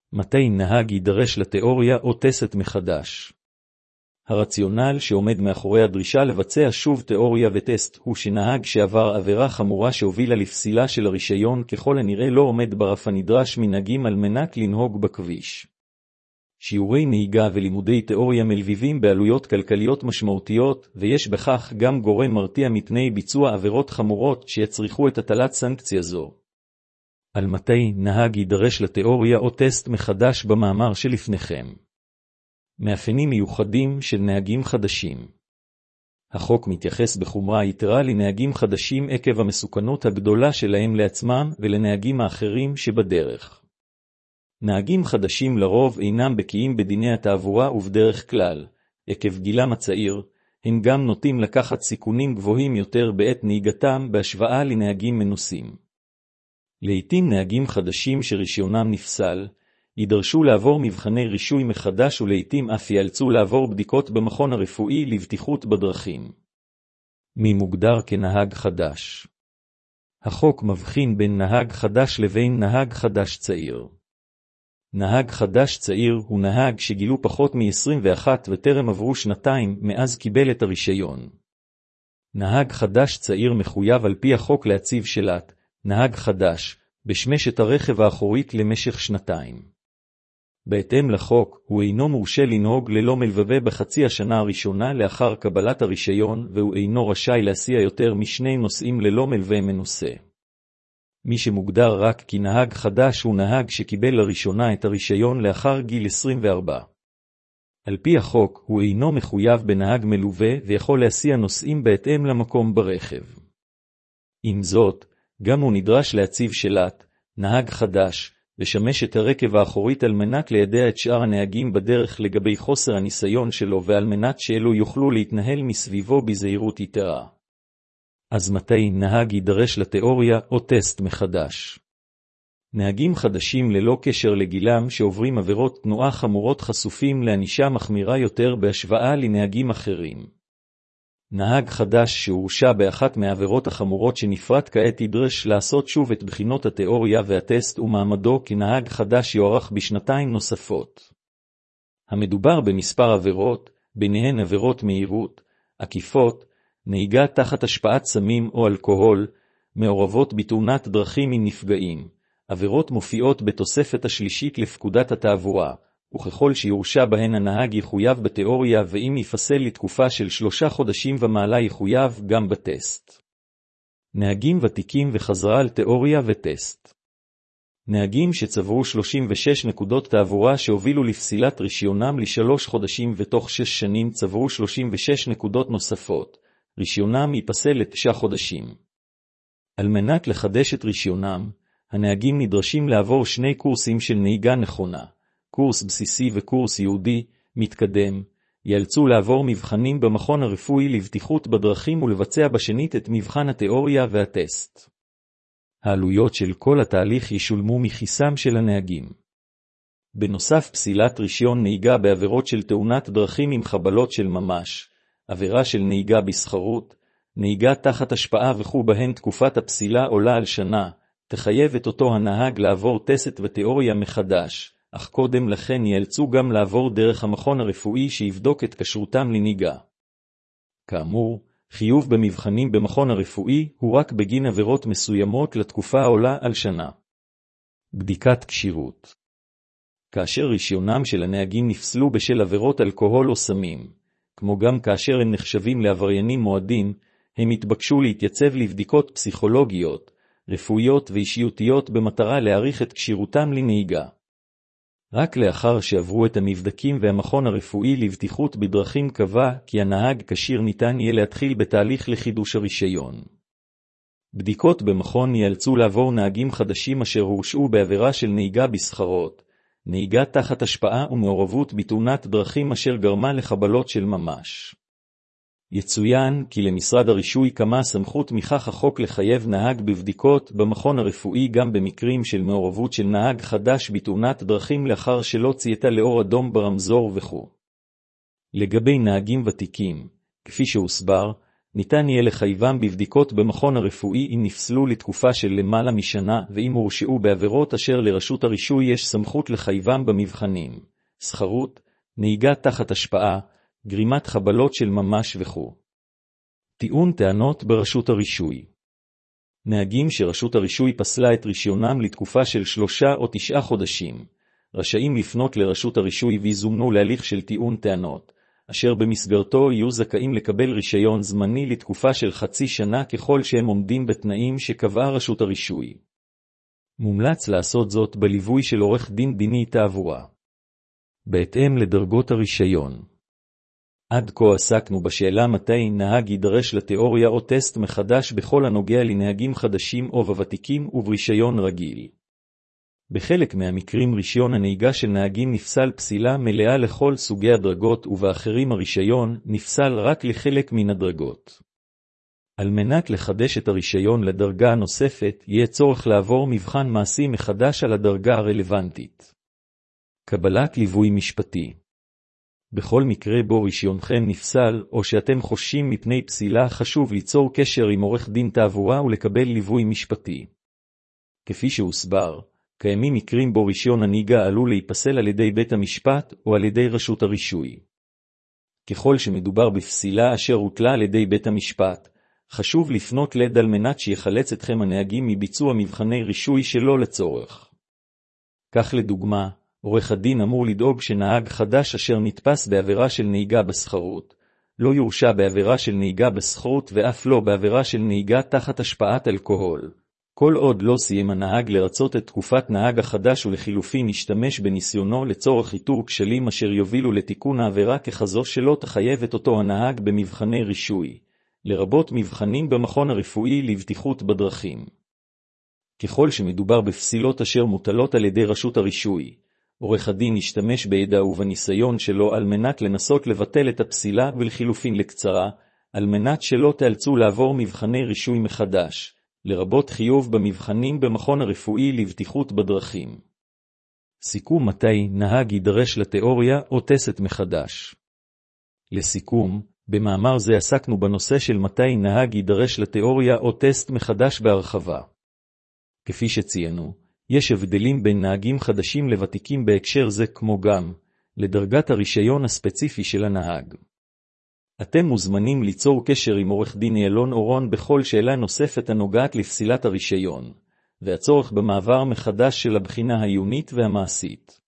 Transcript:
מתי נהג יידרש לתיאוריה או טסט מחדש? הרציונל שעומד מאחורי הדרישה לבצע שוב תיאוריה וטסט הוא שנהג שעבר עבירה חמורה שהובילה לפסילה של הרישיון ככל הנראה לא עומד ברף הנדרש מנהגים על מנת לנהוג בכביש. שיעורי נהיגה ולימודי תיאוריה מלווים בעלויות כלכליות משמעותיות, ויש בכך גם גורם מרתיע מפני ביצוע עבירות חמורות שיצריכו את הטלת סנקציה זו. על מתי נהג יידרש לתיאוריה או טסט מחדש במאמר שלפניכם. מאפיינים מיוחדים של נהגים חדשים. החוק מתייחס בחומרה יתרה לנהגים חדשים עקב המסוכנות הגדולה שלהם לעצמם ולנהגים האחרים שבדרך. נהגים חדשים לרוב אינם בקיאים בדיני התעבורה ובדרך כלל, עקב גילם הצעיר, הם גם נוטים לקחת סיכונים גבוהים יותר בעת נהיגתם בהשוואה לנהגים מנוסים. לעתים נהגים חדשים שרישיונם נפסל, יידרשו לעבור מבחני רישוי מחדש ולעתים אף ייאלצו לעבור בדיקות במכון הרפואי לבטיחות בדרכים. מי מוגדר כנהג חדש? החוק מבחין בין נהג חדש לבין נהג חדש צעיר. נהג חדש צעיר הוא נהג שגילו פחות מ-21 וטרם עברו שנתיים מאז קיבל את הרישיון. נהג חדש צעיר מחויב על פי החוק להציב שלט, נהג חדש, בשמשת הרכב האחורית למשך שנתיים. בהתאם לחוק, הוא אינו מורשה לנהוג ללא מלווה בחצי השנה הראשונה לאחר קבלת הרישיון, והוא אינו רשאי להסיע יותר משני נוסעים ללא מלווה מנוסה. מי שמוגדר רק כנהג חדש הוא נהג שקיבל לראשונה את הרישיון לאחר גיל 24. על פי החוק, הוא אינו מחויב בנהג מלווה ויכול להסיע נוסעים בהתאם למקום ברכב. עם זאת, גם הוא נדרש להציב שלט, נהג חדש, לשמש את הרכב האחורית על מנת לידע את שאר הנהגים בדרך לגבי חוסר הניסיון שלו ועל מנת שאלו יוכלו להתנהל מסביבו בזהירות יתרה. אז מתי נהג יידרש לתיאוריה או טסט מחדש? נהגים חדשים ללא קשר לגילם שעוברים עבירות תנועה חמורות חשופים לענישה מחמירה יותר בהשוואה לנהגים אחרים. נהג חדש שהורשע באחת מהעבירות החמורות שנפרט כעת ידרש לעשות שוב את בחינות התיאוריה והטסט ומעמדו כנהג חדש יוארך בשנתיים נוספות. המדובר במספר עבירות, ביניהן עבירות מהירות, עקיפות, נהיגה תחת השפעת סמים או אלכוהול, מעורבות בתאונת דרכים עם נפגעים, עבירות מופיעות בתוספת השלישית לפקודת התעבורה, וככל שיורשע בהן הנהג יחויב בתיאוריה ואם יפסל לתקופה של 3 חודשים ומעלה יחויב גם בטסט. נהגים ותיקים וחזרה על תיאוריה וטסט. נהגים שצברו 36 נקודות תעבורה שהובילו לפסילת רישיונם ל3 חודשים ותוך 6 שנים צברו 36 נקודות נוספות, רישיונם ייפסל ל9 חודשים. על מנת לחדש את רישיונם, הנהגים נדרשים לעבור 2 קורסים של נהיגה נכונה. קורס בסיסי וקורס יהודי, מתקדם, ייאלצו לעבור מבחנים במכון הרפואי לבטיחות בדרכים ולבצע בשנית את מבחן התיאוריה והטסט. העלויות של כל התהליך ישולמו מכיסם של הנהגים. בנוסף פסילת רישיון נהיגה בעבירות של תאונת דרכים עם חבלות של ממש, עבירה של נהיגה בסחרות, נהיגה תחת השפעה וכו' בהן תקופת הפסילה עולה על שנה, תחייב את אותו הנהג לעבור טסט ותיאוריה מחדש. אך קודם לכן ייאלצו גם לעבור דרך המכון הרפואי שיבדוק את כשרותם לנהיגה. כאמור, חיוב במבחנים במכון הרפואי הוא רק בגין עבירות מסוימות לתקופה העולה על שנה. בדיקת כשירות. כאשר רישיונם של הנהגים נפסלו בשל עבירות אלכוהול או סמים, כמו גם כאשר הם נחשבים לעבריינים מועדים, הם התבקשו להתייצב לבדיקות פסיכולוגיות, רפואיות ואישיותיות במטרה להאריך את כשירותם לנהיגה. רק לאחר שעברו את המבדקים והמכון הרפואי לבטיחות בדרכים קבע כי הנהג כשיר ניתן יהיה להתחיל בתהליך לחידוש הרישיון. בדיקות במכון ייאלצו לעבור נהגים חדשים אשר הורשעו בעבירה של נהיגה בסחרות, נהיגה תחת השפעה ומעורבות בתאונת דרכים אשר גרמה לחבלות של ממש. יצוין כי למשרד הרישוי קמה סמכות מכך החוק לחייב נהג בבדיקות במכון הרפואי גם במקרים של מעורבות של נהג חדש בתאונת דרכים לאחר שלא צייתה לאור אדום ברמזור וכו'. לגבי נהגים ותיקים, כפי שהוסבר, ניתן יהיה לחייבם בבדיקות במכון הרפואי אם נפסלו לתקופה של למעלה משנה, ואם הורשעו בעבירות אשר לרשות הרישוי יש סמכות לחייבם במבחנים, סחרות, נהיגה תחת השפעה, גרימת חבלות של ממש וכו'. טיעון טענות ברשות הרישוי. נהגים שרשות הרישוי פסלה את רישיונם לתקופה של 3 או 9 חודשים, רשאים לפנות לרשות הרישוי ויזומנו להליך של טיעון טענות, אשר במסגרתו יהיו זכאים לקבל רישיון זמני לתקופה של חצי שנה ככל שהם עומדים בתנאים שקבעה רשות הרישוי. מומלץ לעשות זאת בליווי של עורך דין דיני תעבורה. בהתאם לדרגות הרישיון. עד כה עסקנו בשאלה מתי נהג יידרש לתיאוריה או טסט מחדש בכל הנוגע לנהגים חדשים או ותיקים וברישיון רגיל. בחלק מהמקרים רישיון הנהיגה של נהגים נפסל פסילה מלאה לכל סוגי הדרגות ובאחרים הרישיון נפסל רק לחלק מן הדרגות. על מנת לחדש את הרישיון לדרגה הנוספת יהיה צורך לעבור מבחן מעשי מחדש על הדרגה הרלוונטית. קבלת ליווי משפטי. בכל מקרה בו רישיונכם נפסל או שאתם חוששים מפני פסילה חשוב ליצור קשר עם עורך דין תעבורה ולקבל ליווי משפטי. כפי שהוסבר, קיימים מקרים בו רישיון הנהיגה עלול להיפסל על ידי בית המשפט או על ידי רשות הרישוי. ככל שמדובר בפסילה אשר הוטלה על ידי בית המשפט, חשוב לפנות לד על מנת שיחלץ אתכם הנהגים מביצוע מבחני רישוי שלא לצורך. כך לדוגמה, עורך הדין אמור לדאוג שנהג חדש אשר נתפס בעבירה של נהיגה בסחרות, לא יורשע בעבירה של נהיגה בסחרות ואף לא בעבירה של נהיגה תחת השפעת אלכוהול. כל עוד לא סיים הנהג לרצות את תקופת נהג החדש ולחילופין ישתמש בניסיונו לצורך איתור כשלים אשר יובילו לתיקון העבירה ככזו שלא תחייב את אותו הנהג במבחני רישוי, לרבות מבחנים במכון הרפואי לבטיחות בדרכים. ככל שמדובר בפסילות אשר מוטלות על ידי רשות הרישוי, עורך הדין ישתמש בידע ובניסיון שלו על מנת לנסות לבטל את הפסילה ולחילופין לקצרה, על מנת שלא תאלצו לעבור מבחני רישוי מחדש, לרבות חיוב במבחנים במכון הרפואי לבטיחות בדרכים. סיכום מתי נהג יידרש לתיאוריה או טסט מחדש. לסיכום, במאמר זה עסקנו בנושא של מתי נהג יידרש לתיאוריה או טסט מחדש בהרחבה. כפי שציינו, יש הבדלים בין נהגים חדשים לוותיקים בהקשר זה כמו גם לדרגת הרישיון הספציפי של הנהג. אתם מוזמנים ליצור קשר עם עורך דין ילון אורון בכל שאלה נוספת הנוגעת לפסילת הרישיון, והצורך במעבר מחדש של הבחינה העיונית והמעשית.